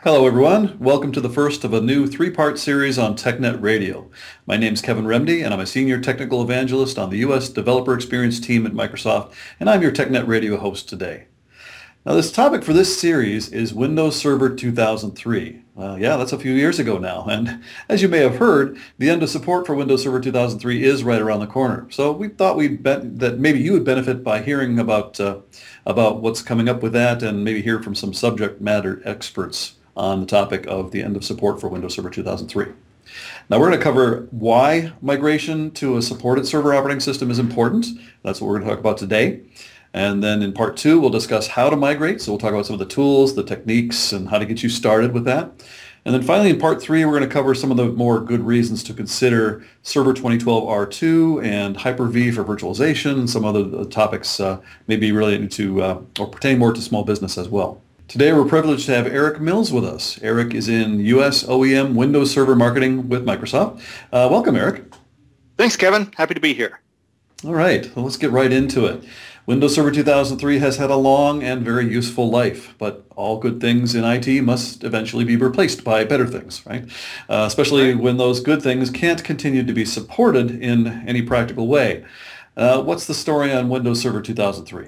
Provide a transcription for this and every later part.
Hello, everyone. Welcome to the first of a new three-part series on TechNet Radio. My name is Kevin Remdy, and I'm a senior technical evangelist on the U.S. Developer Experience team at Microsoft, and I'm your TechNet Radio host today. Now, this topic for this series is Windows Server 2003. Yeah, that's a few years ago now, and as you may have heard, the end of support for Windows Server 2003 is right around the corner. So we thought we'd bet that maybe you would benefit by hearing about what's coming up with that, and maybe hear from some subject matter experts on the topic of the end of support for Windows Server 2003. Now we're going to cover why migration to a supported server operating system is important. That's what we're going to talk about today. And then in part two, we'll discuss how to migrate. So we'll talk about some of the tools, the techniques, and how to get you started with that. And then finally, in part three, we're going to cover some of the more good reasons to consider Server 2012 R2 and Hyper-V for virtualization, and some other topics maybe related to or pertain more to small business as well. Today, we're privileged to have Eric Mills with us. Eric is in U.S. OEM Windows Server Marketing with Microsoft. Welcome, Eric. Thanks, Kevin. Happy to be here. All right, well, let's get right into it. Windows Server 2003 has had a long and very useful life, but all good things in IT must eventually be replaced by better things, right? Especially when those good things can't continue to be supported in any practical way. What's the story on Windows Server 2003?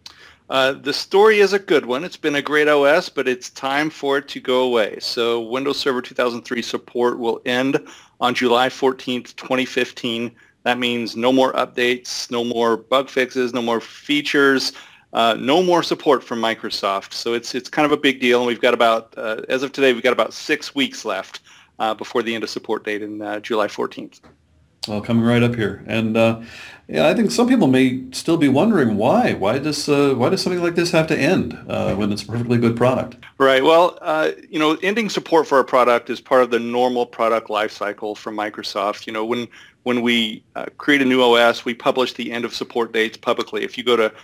The story is a good one. It's been a great OS, but it's time for it to go away. So Windows Server 2003 support will end on July 14th, 2015. That means no more updates, no more bug fixes, no more features, no more support from Microsoft. So it's kind of a big deal, and we've got about, as of today, we've got about 6 weeks left before the end of support date in July 14th. Well, coming right up here, and yeah, I think some people may still be wondering why. Why does something like this have to end when it's a perfectly good product? Right. Well, ending support for a product is part of the normal product lifecycle from Microsoft. You know, when we create a new OS, we publish the end of support dates publicly. If you go to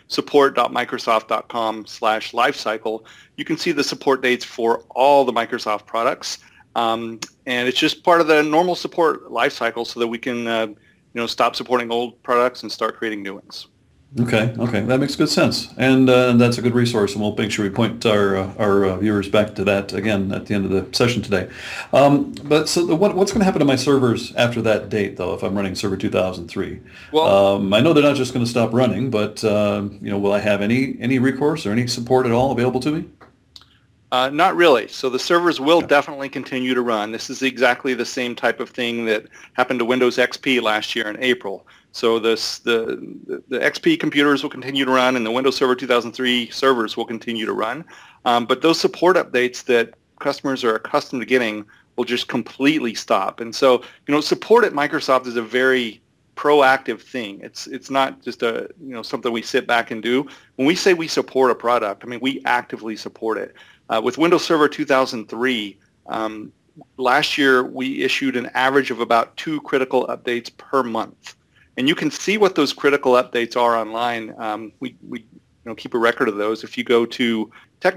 support.microsoft.com/lifecycle, you can see the support dates for all the Microsoft products. And it's just part of the normal support lifecycle so that we can, stop supporting old products and start creating new ones. Okay, that makes good sense, and that's a good resource, and we'll make sure we point our viewers back to that again at the end of the session today. But so what's going to happen to my servers after that date, though, if I'm running Server 2003? Well, I know they're not just going to stop running, but will I have any recourse or any support at all available to me? Not really. So the servers will definitely continue to run. This is exactly the same type of thing that happened to Windows XP last year in April. So the XP computers will continue to run, and the Windows Server 2003 servers will continue to run. But those support updates that customers are accustomed to getting will just completely stop. And so, support at Microsoft is a very proactive thing. It's not just something we sit back and do. When we say we support a product, I mean we actively support it. With Windows Server 2003, last year we issued an average of about 2 critical updates per month, and you can see what those critical updates are online. We keep a record of those. If you go to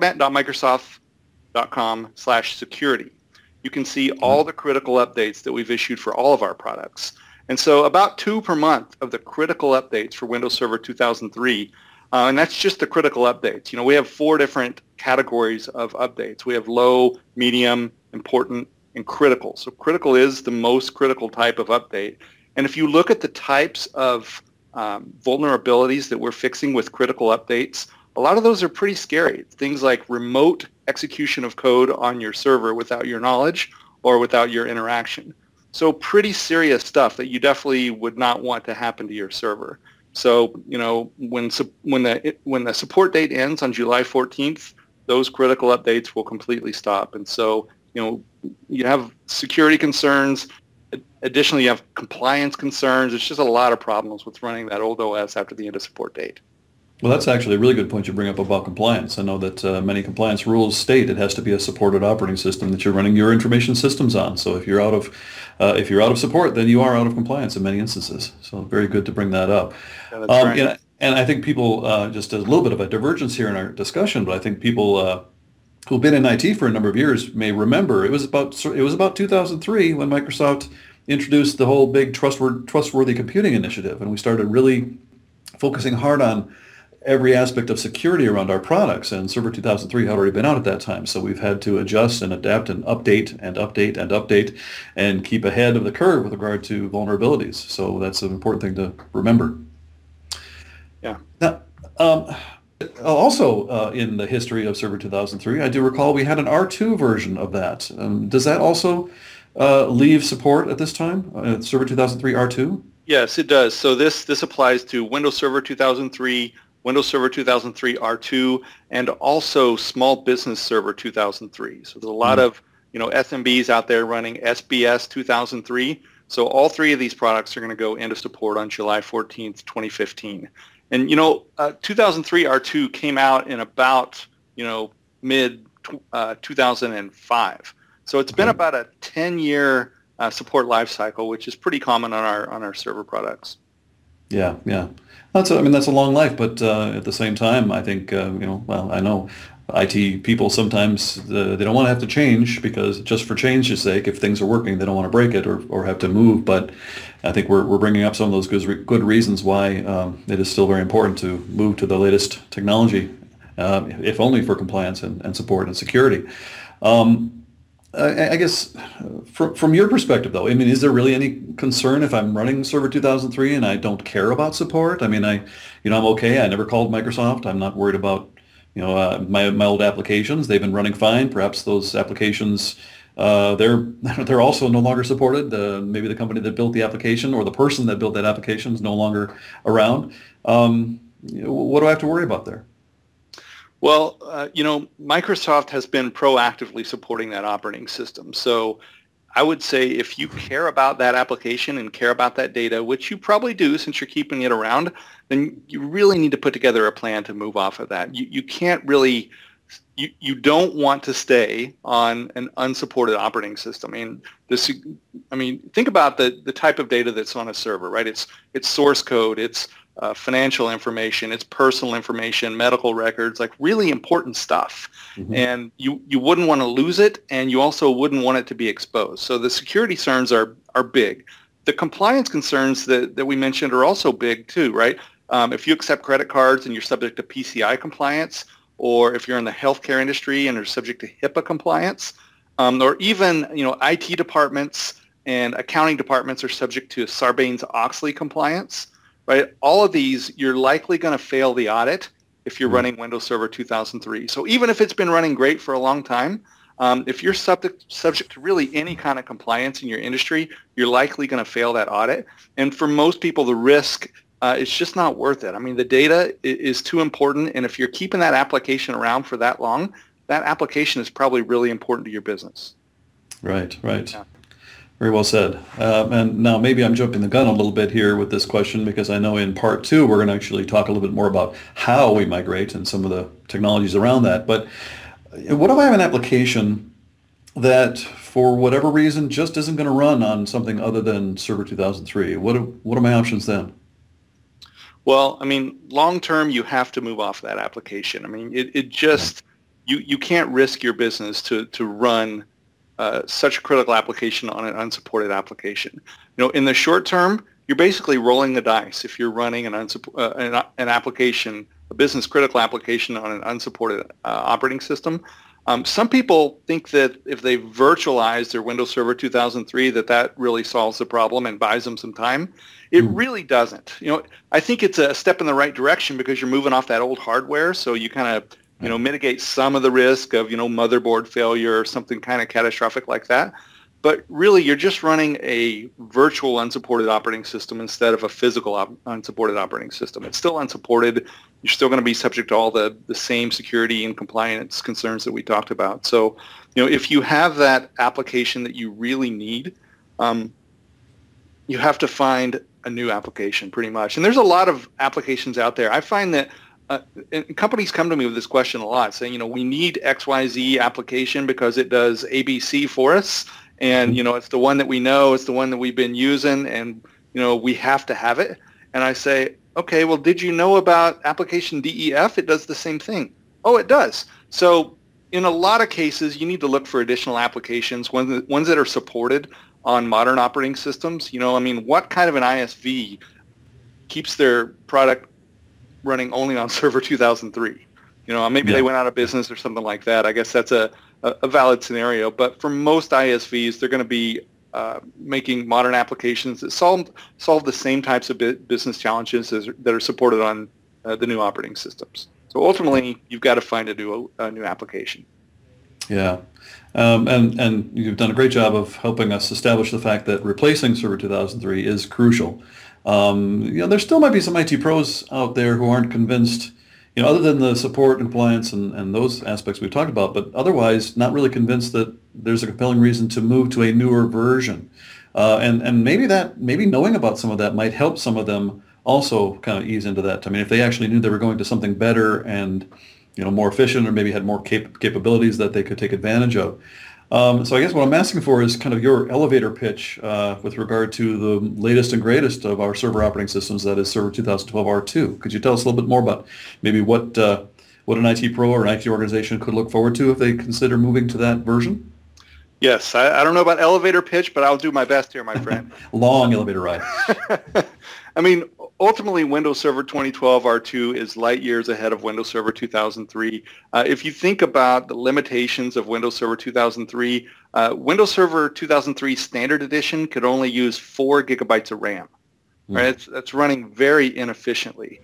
technet.microsoft.com/security, you can see all the critical updates that we've issued for all of our products. And so about 2 per month of the critical updates for Windows Server 2003. And that's just the critical updates. We have 4 different categories of updates. We have low, medium, important, and critical. So critical is the most critical type of update. And if you look at the types of vulnerabilities that we're fixing with critical updates, a lot of those are pretty scary. Things like remote execution of code on your server without your knowledge or without your interaction. So pretty serious stuff that you definitely would not want to happen to your server. So, when the support date ends on July 14th, those critical updates will completely stop. And so, you have security concerns. Additionally, you have compliance concerns. It's just a lot of problems with running that old OS after the end of support date. Well, that's actually a really good point you bring up about compliance. I know that many compliance rules state it has to be a supported operating system that you're running your information systems on. So if you're out of support, then you are out of compliance in many instances. So very good to bring that up. Yeah, that's right. And I think people, just a little bit of a divergence here in our discussion, but I think people who've been in IT for a number of years may remember it was about 2003 when Microsoft introduced the whole big trustworthy computing initiative, and we started really focusing hard on every aspect of security around our products, and Server 2003 had already been out at that time. So we've had to adjust and adapt and update and update and update and keep ahead of the curve with regard to vulnerabilities. So that's an important thing to remember. Yeah. Now, also in the history of Server 2003, I do recall we had an R2 version of that. Does that also leave support at this time, Server 2003 R2? Yes, it does. So this applies to Windows Server 2003, Windows Server 2003 R2, and also Small Business Server 2003. So there's a lot of SMBs out there running SBS 2003. So all three of these products are going to go into support on July 14th, 2015. And 2003 R2 came out in about mid 2005. So it's been about a 10-year support life cycle, which is pretty common on our server products. Yeah. That's a long life, but at the same time, I think I know IT people sometimes they don't want to have to change, because just for change's sake, if things are working, they don't want to break it or have to move. But I think we're bringing up some of those good reasons why it is still very important to move to the latest technology, if only for compliance and support and security. I guess from your perspective, though, is there really any concern if I'm running Server 2003 and I don't care about support? I'm okay. I never called Microsoft. I'm not worried about my old applications. They've been running fine. Perhaps those applications they're also no longer supported. Maybe the company that built the application or the person that built that application is no longer around. What do I have to worry about there? Well, Microsoft has been proactively supporting that operating system. So I would say if you care about that application and care about that data, which you probably do since you're keeping it around, then you really need to put together a plan to move off of that. You can't really, you don't want to stay on an unsupported operating system. Think about the type of data that's on a server, right? It's source code, it's financial information, it's personal information, medical records, like really important stuff. Mm-hmm. And you wouldn't want to lose it, and you also wouldn't want it to be exposed. So the security concerns are big. The compliance concerns that we mentioned are also big too, right? If you accept credit cards and you're subject to PCI compliance, or if you're in the healthcare industry and are subject to HIPAA compliance, or even IT departments and accounting departments are subject to Sarbanes-Oxley compliance. Right? All of these, you're likely going to fail the audit if you're running Windows Server 2003. So even if it's been running great for a long time, if you're subject to really any kind of compliance in your industry, you're likely going to fail that audit. And for most people, the risk is just not worth it. The data is too important, and if you're keeping that application around for that long, that application is probably really important to your business. Right. Yeah. Very well said. And now maybe I'm jumping the gun a little bit here with this question, because I know in part 2 we're going to actually talk a little bit more about how we migrate and some of the technologies around that. But what if I have an application that for whatever reason just isn't going to run on something other than Server 2003? What are my options then? Well, long term, you have to move off that application. You can't risk your business to run such a critical application on an unsupported application. In the short term, you're basically rolling the dice if you're running an application, a business critical application on an unsupported operating system. Some people think that if they virtualize their Windows Server 2003, that really solves the problem and buys them some time. It really doesn't. I think it's a step in the right direction because you're moving off that old hardware, so you kind of mitigate some of the risk of, motherboard failure or something kind of catastrophic like that. But really, you're just running a virtual unsupported operating system instead of a physical unsupported operating system. It's still unsupported. You're still going to be subject to all the same security and compliance concerns that we talked about. So, if you have that application that you really need, you have to find a new application pretty much. And there's a lot of applications out there. I find that and companies come to me with this question a lot, saying, we need XYZ application because it does ABC for us. And, it's the one that we know, it's the one that we've been using, and, we have to have it. And I say, okay, well, did you know about application DEF? It does the same thing. Oh, it does. So in a lot of cases, you need to look for additional applications, ones that are supported on modern operating systems. What kind of an ISV keeps their product running only on Server 2003. Maybe they went out of business or something like that. I guess that's a valid scenario. But for most ISVs, they're going to be making modern applications that solve the same types of business challenges that are supported on the new operating systems. So ultimately, you've got to find a new application. Yeah. And you've done a great job of helping us establish the fact that replacing Server 2003 is crucial. There still might be some IT pros out there who aren't convinced, other than the support and compliance and those aspects we've talked about, but otherwise not really convinced that there's a compelling reason to move to a newer version. And maybe knowing about some of that might help some of them also kind of ease into that. I mean, if they actually knew they were going to something better and more efficient, or maybe had more capabilities that they could take advantage of. So I guess what I'm asking for is kind of your elevator pitch with regard to the latest and greatest of our server operating systems, that is Server 2012 R2. Could you tell us a little bit more about maybe what an IT pro or an IT organization could look forward to if they consider moving to that version? Yes, I don't know about elevator pitch, but I'll do my best here, my friend. Long elevator ride. I mean, ultimately, Windows Server 2012 R2 is light years ahead of Windows Server 2003. If you think about the limitations of Windows Server 2003, Windows Server 2003 Standard Edition could only use 4 gigabytes of RAM. Right? That's running very inefficiently.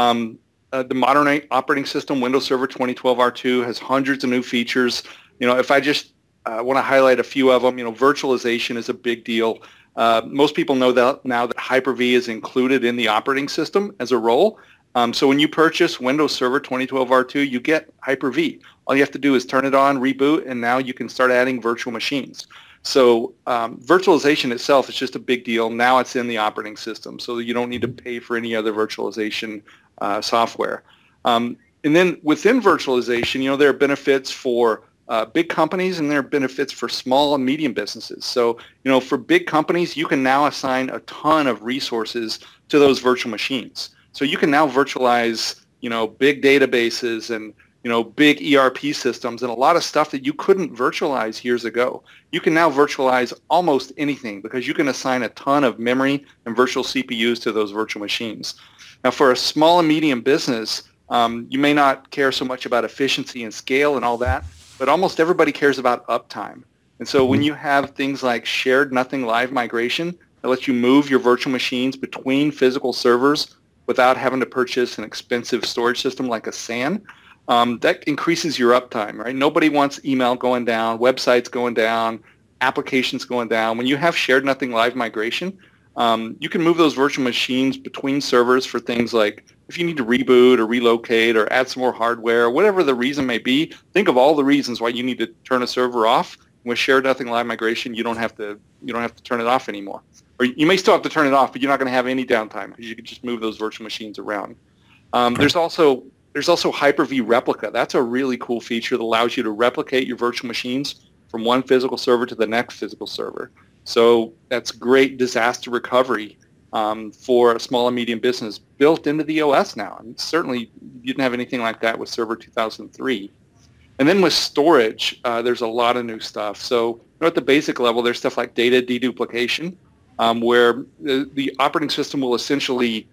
The modern operating system, Windows Server 2012 R2, has hundreds of new features. If I just want to highlight a few of them, virtualization is a big deal. Most people know that now that Hyper-V is included in the operating system as a role. So when you purchase Windows Server 2012 R2, you get Hyper-V. All you have to do is turn it on, reboot, and now you can start adding virtual machines. So virtualization itself is just a big deal. Now it's in the operating system, so you don't need to pay for any other virtualization software. And then within virtualization, there are benefits for big companies, and there are benefits for small and medium businesses. So, for big companies, you can now assign a ton of resources to those virtual machines. So you can now virtualize, big databases and, big ERP systems and a lot of stuff that you couldn't virtualize years ago. You can now virtualize almost anything because you can assign a ton of memory and virtual CPUs to those virtual machines. Now, for a small and medium business, you may not care so much about efficiency and scale and all that, but almost everybody cares about uptime. And so when you have things like shared nothing live migration that lets you move your virtual machines between physical servers without having to purchase an expensive storage system like a SAN, that increases your uptime, right? Nobody wants email going down, websites going down, applications going down. When you have shared nothing live migration, you can move those virtual machines between servers for things like if you need to reboot or relocate or add some more hardware, whatever the reason may be. Think of all the reasons why you need to turn a server off. With shared nothing live migration, you don't have to turn it off anymore. Or you may still have to turn it off, but you're not going to have any downtime because you can just move those virtual machines around. There's also Hyper-V Replica. That's a really cool feature that allows you to replicate your virtual machines from one physical server to the next physical server. So that's great disaster recovery for a small and medium business built into the OS now. And certainly you didn't have anything like that with Server 2003. And then with storage, there's a lot of new stuff. So at the basic level, there's stuff like data deduplication, where the operating system will essentially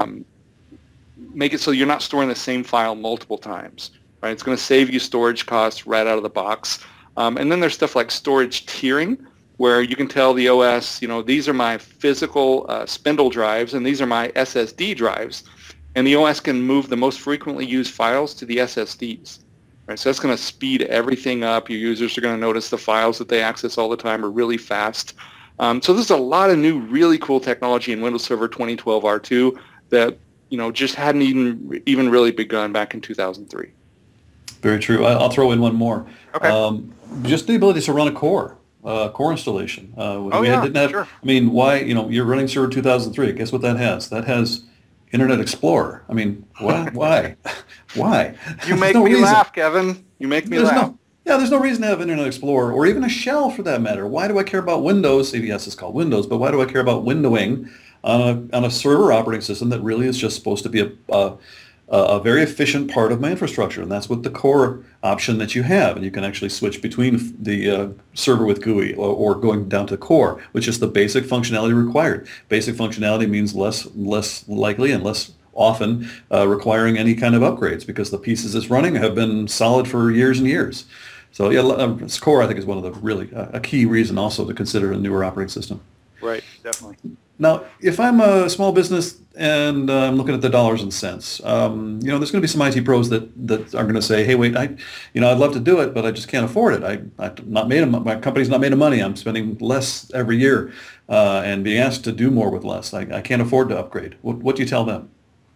make it so you're not storing the same file multiple times. Right? It's going to save you storage costs right out of the box. And then there's stuff like storage tiering, where you can tell the OS, these are my physical spindle drives and these are my SSD drives. And the OS can move the most frequently used files to the SSDs. Right? So that's going to speed everything up. Your users are going to notice the files that they access all the time are really fast. So there's a lot of new really cool technology in Windows Server 2012 R2 that just hadn't even really begun back in 2003. Very true. I'll throw in one more. Okay. Just the ability to run a core installation. Sure. I mean, why, you're running Server 2003. Guess what that has? That has Internet Explorer. I mean, why? Why? You make me laugh, Kevin. You make me laugh. There's no reason to have Internet Explorer or even a shell for that matter. Why do I care about Windows? Yes, it's called Windows, but why do I care about windowing on a server operating system that really is just supposed to be a very efficient part of my infrastructure? And that's with the core option that you have. And you can actually switch between the server with GUI or going down to core, which is the basic functionality required. Basic functionality means less likely and less often requiring any kind of upgrades because the pieces it's running have been solid for years and years. So yeah, SCORE I think is one of the really a key reason also to consider a newer operating system. Right, definitely. Now, if I'm a small business and I'm looking at the dollars and cents, there's going to be some IT pros that are going to say, "Hey, wait, I'd love to do it, but I just can't afford it. My company's not made of money. I'm spending less every year, and being asked to do more with less. I can't afford to upgrade." What do you tell them?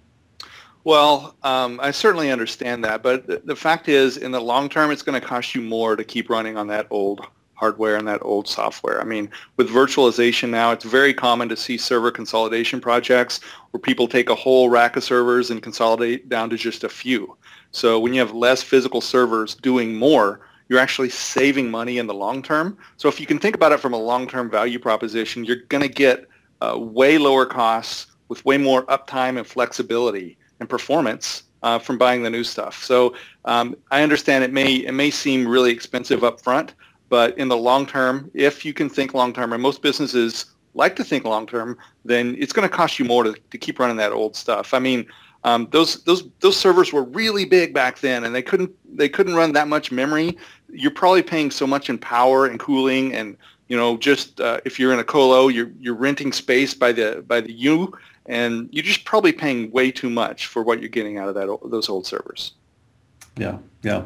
Well, I certainly understand that, but the fact is, in the long term, it's going to cost you more to keep running on that old hardware and that old software. I mean, with virtualization now, it's very common to see server consolidation projects where people take a whole rack of servers and consolidate down to just a few. So when you have less physical servers doing more, you're actually saving money in the long term. So if you can think about it from a long-term value proposition, you're going to get way lower costs with way more uptime and flexibility and performance from buying the new stuff. So I understand it may seem really expensive up front, but in the long term, if you can think long term, and most businesses like to think long term, then it's going to cost you more to keep running that old stuff. I mean, those servers were really big back then, and they couldn't run that much memory. You're probably paying so much in power and cooling, and just if you're in a colo, you're renting space by the U, and you're just probably paying way too much for what you're getting out of those old servers. Yeah, yeah.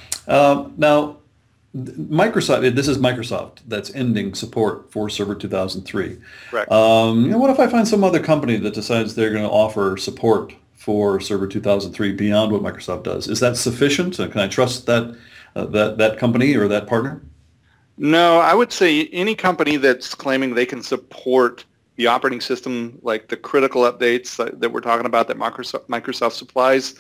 Now, Microsoft. This is Microsoft that's ending support for Server 2003. Correct. What if I find some other company that decides they're going to offer support for Server 2003 beyond what Microsoft does? Is that sufficient? Can I trust that company or that partner? No, I would say any company that's claiming they can support the operating system, like the critical updates that we're talking about that Microsoft supplies,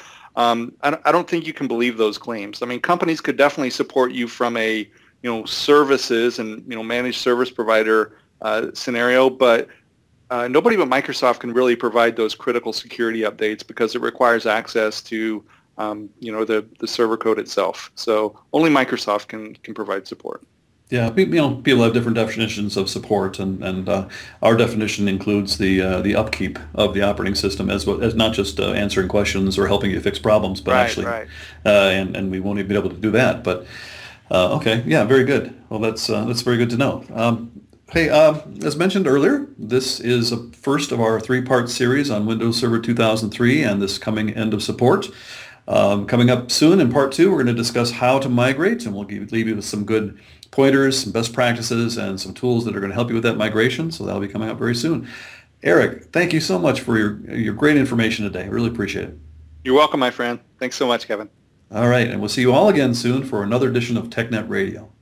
I don't think you can believe those claims. I mean, companies could definitely support you from a services and managed service provider scenario, but nobody but Microsoft can really provide those critical security updates because it requires access to the server code itself. So only Microsoft can provide support. Yeah, people have different definitions of support, and our definition includes the upkeep of the operating system as not just answering questions or helping you fix problems, but actually, and we won't even be able to do that. But okay, yeah, very good. Well, that's very good to know. Hey, as mentioned earlier, this is a first of our three-part series on Windows Server 2003 and this coming end of support. Coming up soon in part 2, we're going to discuss how to migrate, and we'll leave you with some good pointers, some best practices, and some tools that are going to help you with that migration. So that'll be coming up very soon. Eric, thank you so much for your great information today. Really appreciate it. You're welcome, my friend. Thanks so much, Kevin. All right, and we'll see you all again soon for another edition of TechNet Radio.